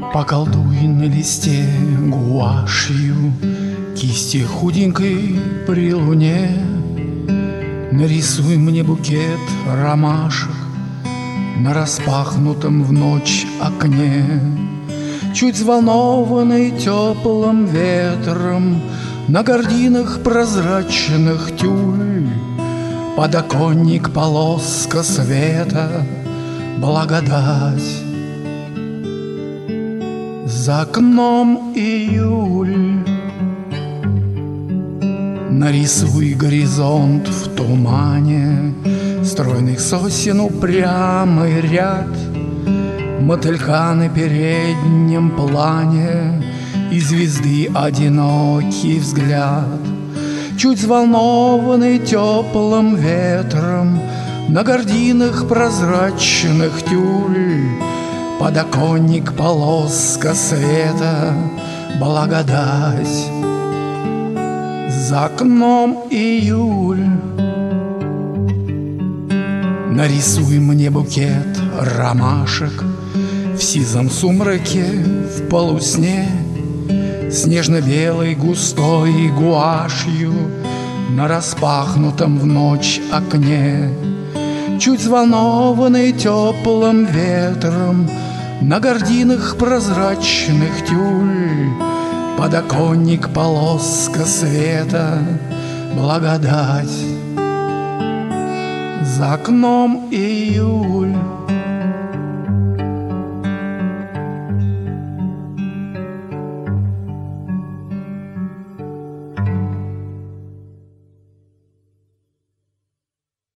Поколдуй на листе гуашью, кисти худенькой при луне. Нарисуй мне букет ромашек на распахнутом в ночь окне. Чуть взволнованный теплым ветром на гардинах прозрачных тюль. Подоконник полоска света, благодать. За окном июль. Нарисуй горизонт в тумане, стройных сосен упрямый ряд, мотылька на переднем плане и звезды одинокий взгляд. Чуть взволнованный теплым ветром на гардинах прозрачных тюль. Подоконник полоска света, благодать. За окном июль. Нарисуй мне букет ромашек в сизом сумраке, в полусне, снежно-белой густой гуашью на распахнутом в ночь окне. Чуть взволнованный теплым ветром на гардинах прозрачных тюль. Подоконник полоска света, благодать. За окном июль.